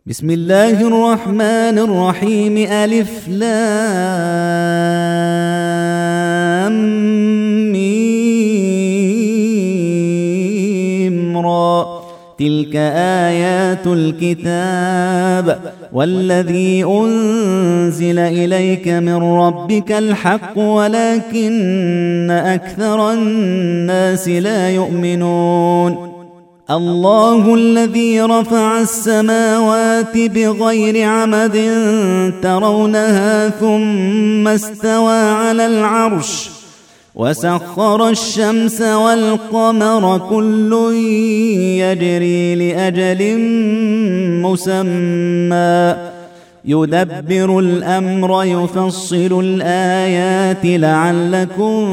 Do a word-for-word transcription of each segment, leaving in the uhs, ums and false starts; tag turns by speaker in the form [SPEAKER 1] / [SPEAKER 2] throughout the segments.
[SPEAKER 1] بسم الله الرحمن الرحيم. ألف لام ميم را. تلك آيات الكتاب والذي أنزل إليك من ربك الحق ولكن أكثر الناس لا يؤمنون. الله الذي رفع السماوات بغير عمد ترونها ثم استوى على العرش وسخر الشمس والقمر كل يجري لأجل مسمى يدبر الأمر يفصل الآيات لعلكم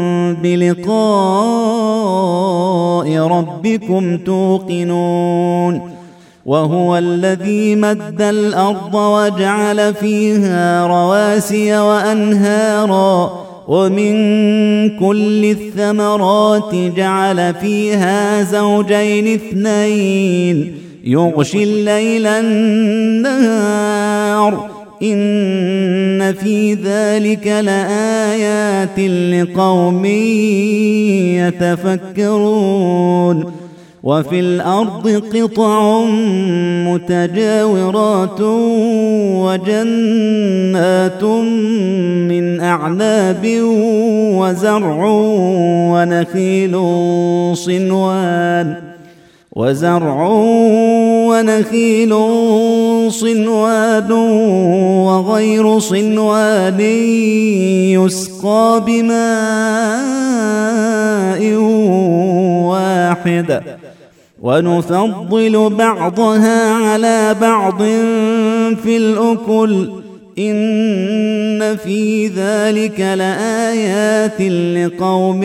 [SPEAKER 1] بلقاء ربكم توقنون. وهو الذي مد الأرض وجعل فيها رواسي وأنهارا ومن كل الثمرات جعل فيها زوجين اثنين يغشي الليل النهار إن في ذلك لآيات لقوم يتفكرون. وفي الأرض قطع متجاورات وجنات من أعناب وزرع ونخيل صنوان وزرع ونخيل صنوان وغير صنوان يسقى بماء واحد ونفضل بعضها على بعض في الأكل إن في ذلك لآيات لقوم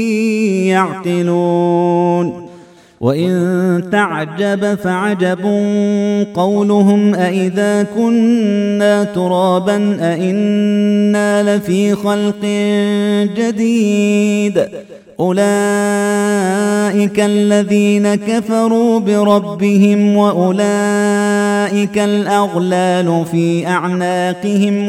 [SPEAKER 1] يعقلون. وإن تعجب فعجب قولهم أإذا كنا ترابا أإنا لفي خلق جديد أولئك الذين كفروا بربهم وأولئك الأغلال في أعناقهم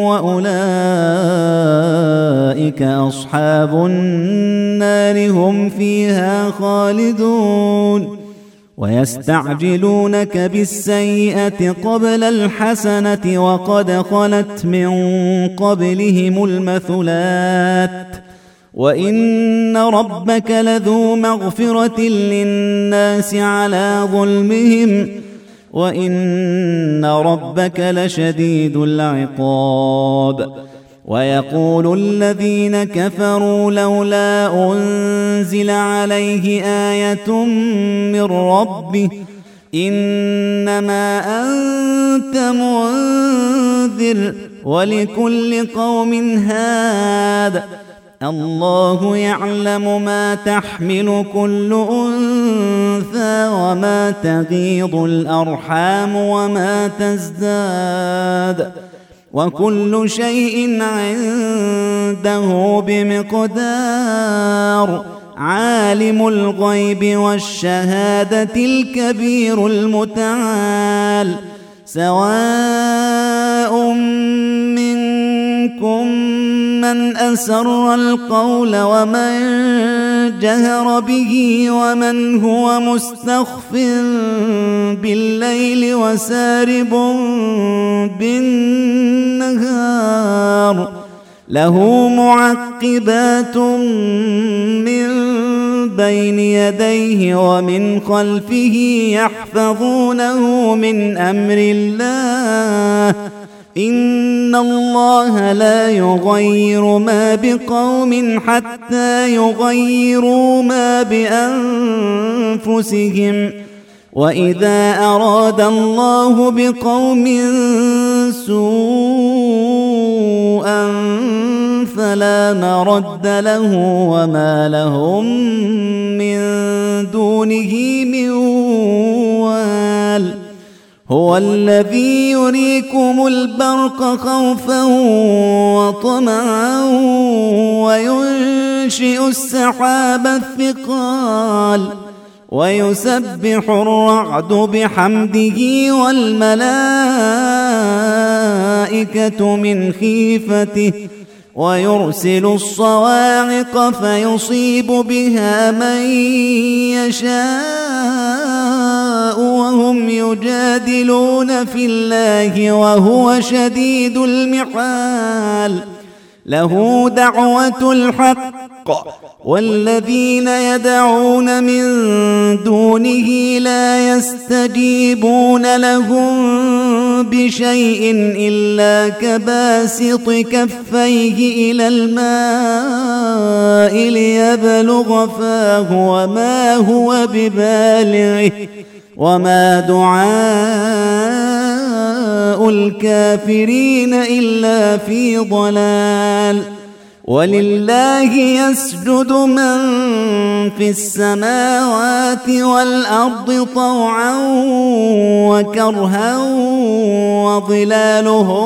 [SPEAKER 1] وأولئك أصحاب النار هم فيها خالدون. ويستعجلونك بالسيئة قبل الحسنة وقد خلت من قبلهم المثلات وإن ربك لذو مغفرة للناس على ظلمهم وإن ربك لشديد العقاب. ويقول الذين كفروا لولا أنزل عليه آية من ربه إنما أنت منذر ولكل قوم هاد الله يعلم ما تحمل كل أنثى وما تغيض الأرحام وما تزداد وكل شيء عنده بمقدار. عالم الغيب والشهادة الكبير المتعال. سواء منكم من أسر القول ومن جهر به ومن هو مستخف بالليل وسارب بالنهار له معقبات من بين يديه ومن خلفه يحفظونه من أمر الله إن الله لا يغير ما بقوم حتى يغيروا ما بأنفسهم وإذا أراد الله بقوم سوءا فلا مرد له وما لهم من دونه من وال. هو الذي يريكم البرق خوفا وطمعا وينشئ السحاب الثقال ويسبح الرعد بحمده والملائكة من خيفته ويرسل الصواعق فيصيب بها من يشاء وهم يجادلون في الله وهو شديد المحال. له دعوة الحق والذين يدعون من دونه لا يستجيبون لهم بشيء إلا كباسط كفيه إلى الماء ليبلغ فاه وما هو ببالغه وما دعاء الكافرين إلا في ضلال. ولله يسجد من في السماوات والأرض طوعا وكرها وظلالهم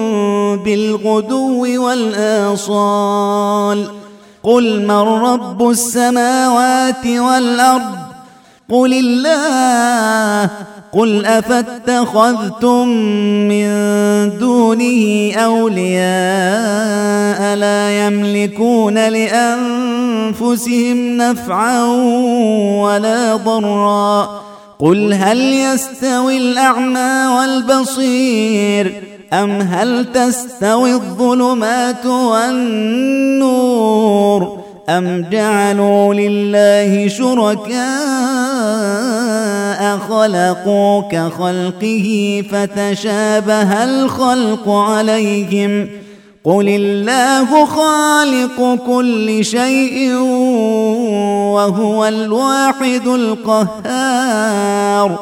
[SPEAKER 1] بالغدو والآصال. قل من رب السماوات والأرض قل الله. قل أفاتخذتم من دونه أولياء لا يملكون لأنفسهم نفعا ولا ضرا. قل هل يستوي الأعمى والبصير أم هل تستوي الظلمات والنور أم جعلوا لله شركاء خلقوا كخلقه فتشابه الخلق عليهم. قل الله خالق كل شيء وهو الواحد القهار.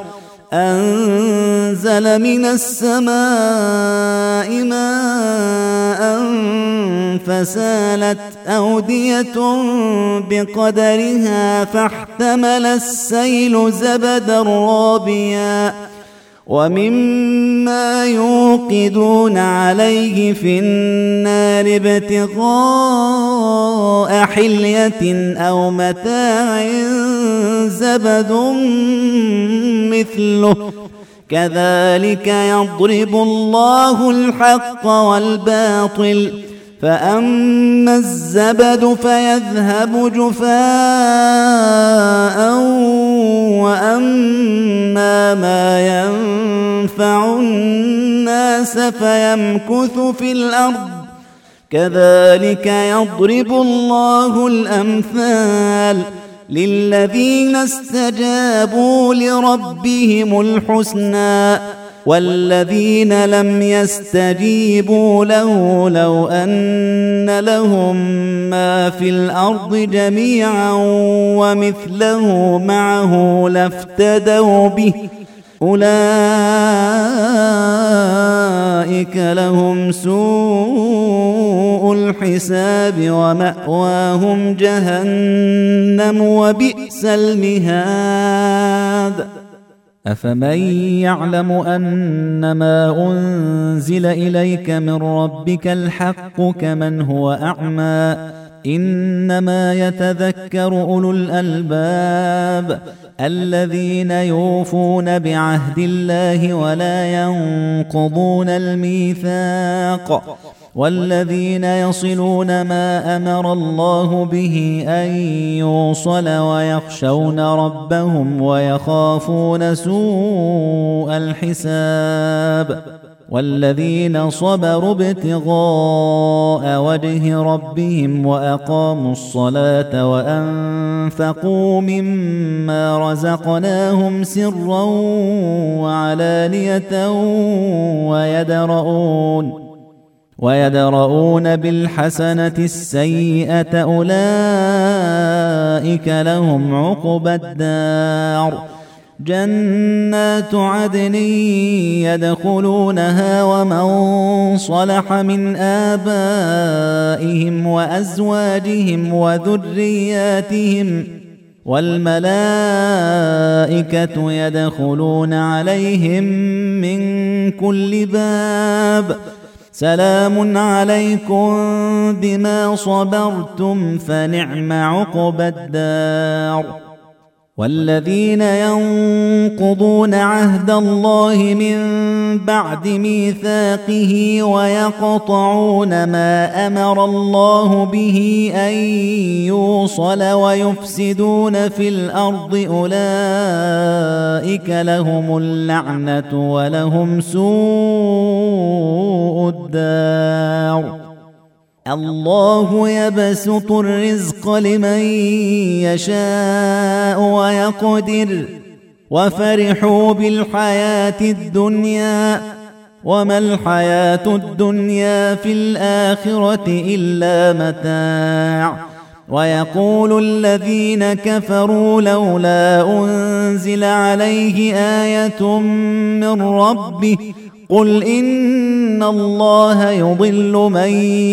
[SPEAKER 1] أنزل من السماء ماء فسالت أودية بقدرها فاحتمل السيل زبدا رابيا ومما يوقدون عليه في النار ابتغاء حلية أو متاع زبد مثله كذلك يضرب الله الحق والباطل. فأما الزبد فيذهب جفاء وأما ما ينفع الناس فيمكث في الأرض كذلك يضرب الله الأمثال. للذين استجابوا لربهم الحسنى والذين لم يستجيبوا له لو أن لهم ما في الأرض جميعا ومثله معه لافتدوا به أولئك لهم سوء الحساب ومأواهم جهنم وبئس المهاد. أفمن يعلم أنما أنزل إليك من ربك الحق كمن هو أعمى إنما يتذكر أولو الألباب الذين يوفون بعهد الله ولا ينقضون الميثاق والذين يصلون ما أمر الله به أن يوصل ويخشون ربهم ويخافون سوء الحساب والذين صبروا ابتغاء وجه ربهم وأقاموا الصلاة وأنفقوا مما رزقناهم سرا وعلانية ويدرؤون ويدرؤون بالحسنة السيئة أولئك لهم عقبى الدار جنات عدن يدخلونها ومن صلح من آبائهم وأزواجهم وذرياتهم والملائكة يدخلون عليهم من كل باب سلام عليكم بما صبرتم فنعم عقبى الدار. والذين ينقضون عهد الله من بعد ميثاقه ويقطعون ما أمر الله به أن يوصل ويفسدون في الأرض أولئك لهم اللعنة ولهم سوء الدار. الله يبسط الرزق لمن يشاء ويقدر وفرحوا بالحياة الدنيا وما الحياة الدنيا في الآخرة إلا متاع. ويقول الذين كفروا لولا أنزل عليه آية من ربه قل إن الله يضل من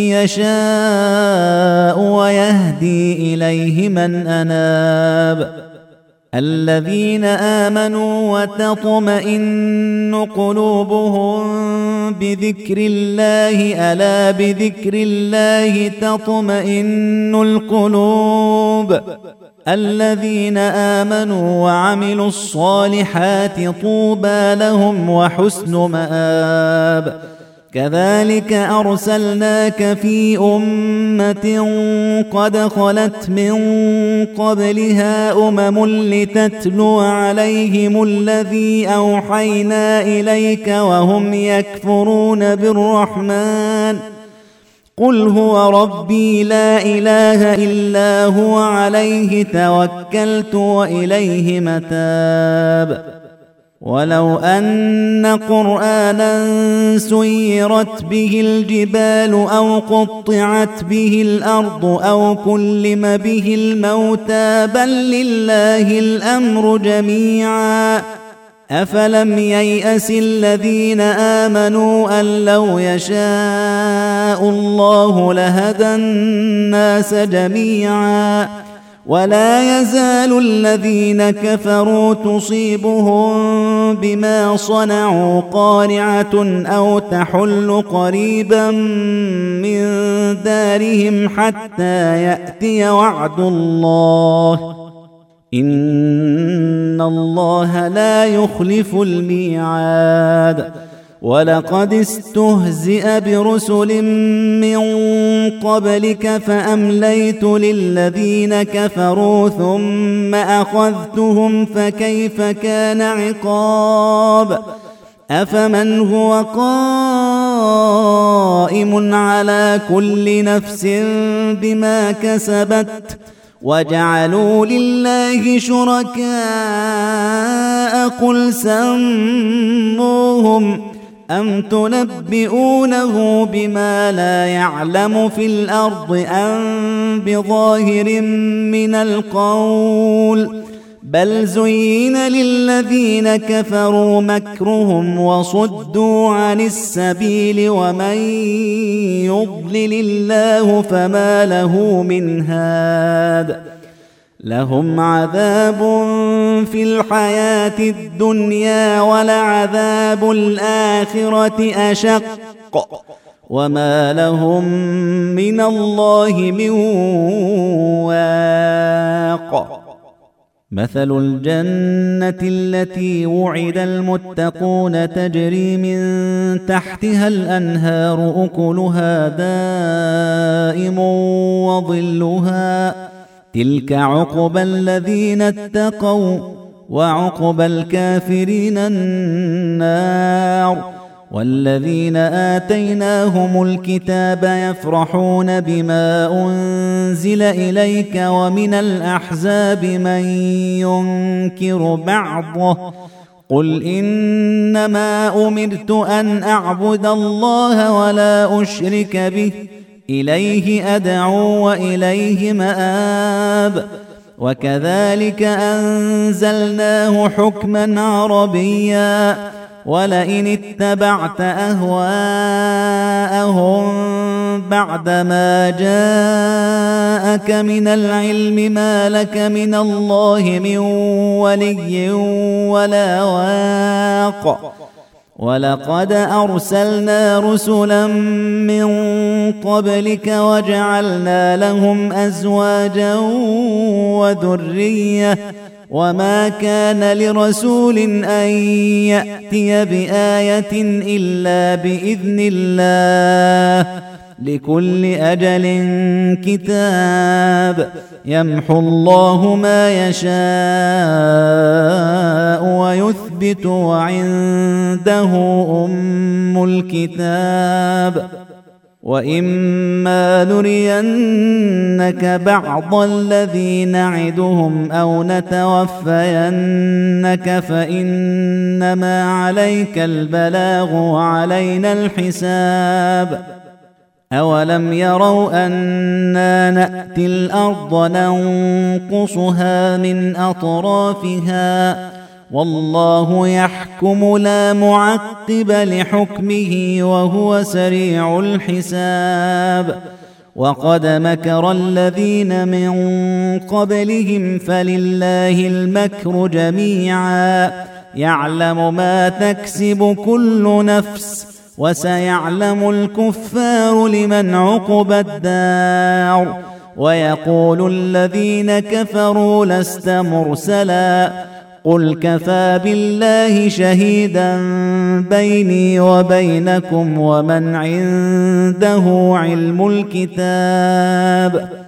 [SPEAKER 1] يشاء ويهدي إليه من أناب. الذين آمنوا وتطمئن قلوبهم بذكر الله ألا بذكر الله تطمئن القلوب. الذين آمنوا وعملوا الصالحات طوبى لهم وحسن مآب. كذلك أرسلناك في أمة قد خلت من قبلها أمم لتتلو عليهم الذي أوحينا إليك وهم يكفرون بالرحمن قل هو ربي لا إله إلا هو عليه توكلت وإليه متاب. ولو أن قرآنا سيرت به الجبال أو قطعت به الأرض أو كلم به الموتى بل لله الأمر جميعا أفلم ييأس الذين آمنوا أن لو يشاء الله لهدى الناس جميعا ولا يزال الذين كفروا تصيبهم بما صنعوا قارعة أو تحل قريبا من دارهم حتى يأتي وعد الله إن الله لا يخلف الميعاد. ولقد استهزئ برسل من قبلك فأمليت للذين كفروا ثم أخذتهم فكيف كان عقاب. أفمن هو قائم على كل نفس بما كسبت وجعلوا لله شركاء قل سموهم أم تنبئونه بما لا يعلم في الأرض أم بظاهر من القول بل زين للذين كفروا مكرهم وصدوا عن السبيل ومن يضلل الله فما له من هاد. لهم عذاب في الحياة الدنيا ولعذاب الآخرة أشق وما لهم من الله من واق. مثل الجنة التي وعد المتقون تجري من تحتها الأنهار أكلها دائم وظلها تلك عقبى الذين اتقوا وعقبى الكافرين النار. والذين آتيناهم الكتاب يفرحون بما أنزل إليك ومن الأحزاب من ينكر بعضه قل إنما أمرت أن أعبد الله ولا أشرك به إليه أدعو وإليه مآب. وكذلك أنزلناه حكما عربيا ولئن اتبعت أهواءهم بعدما جاءك من العلم ما لك من الله من ولي ولا واق. ولقد أرسلنا رسلا من قبلك وجعلنا لهم أزواجا وذرية وما كان لرسول أن يأتي بآية إلا بإذن الله لكل أجل كتاب يمحو الله ما يشاء ويثبت وعنده أم الكتاب وإما نرينك بعض الذي نعدهم أو نتوفينك فإنما عليك البلاغ وعلينا الحساب أولم يروا أنا نأتي الأرض ننقصها من أطرافها والله يحكم لا معقب لحكمه وهو سريع الحساب وقد مكر الذين من قبلهم فلله المكر جميعا يعلم ما تكسب كل نفس وسيعلم الكفار لمن عقبى الدار ويقول الذين كفروا لست مرسلا قل كفى بالله شهيدا بيني وبينكم ومن عنده علم الكتاب